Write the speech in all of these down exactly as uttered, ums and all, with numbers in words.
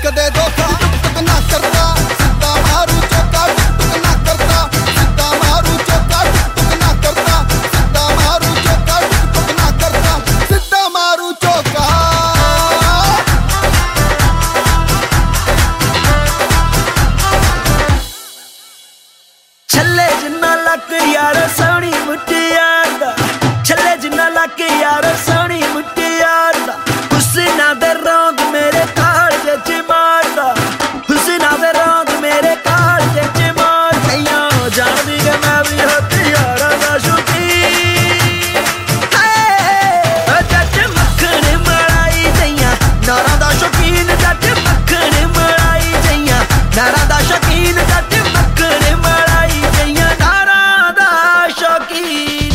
कदे धोखा टुक ना करता सीधा मारू चौका टुक ना करता सीधा मारू चौका टुक ना करता सीधा मारू चौका टुक ना करता सीधा मारू चौका छल्ले जिन्ना लक यार सोनी मुटियार दा छल्ले जिन्ना लक यार सोनी मुटियार दा हुस्ना दे रंग मेरे कालजे च मारदा हुस्ना दे रंग मेरे कालजे च मार गया जानदी के मैं भी होती यार दा शौकीन है जट मक्खन मलाई जइया नारा दा शौकीन जट मक्खन मलाई जइया नारा दा शौकीन जट मक्खन मलाई जइया नारा दा शौकीन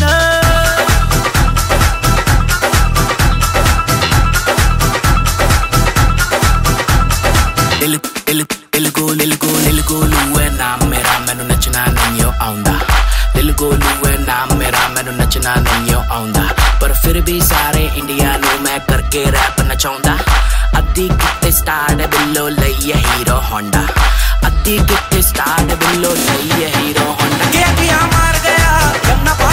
दिल दिल को दिल को दिल को लू है नाम मेरा मैनू नचना नहीं आउंदा दिल को लू है नाम मेरा मैनू नचना नहीं आउंदा पर फिर भी सारे इंडिया नू मैं करके रैप नचाउंदा अद्धी किते स्टार्ट बिल्लो लईए हीरो होंडा अद्धी किते स्टार्ट बिल्लो लईए हीरो होंडा के किया मार गया गन्ना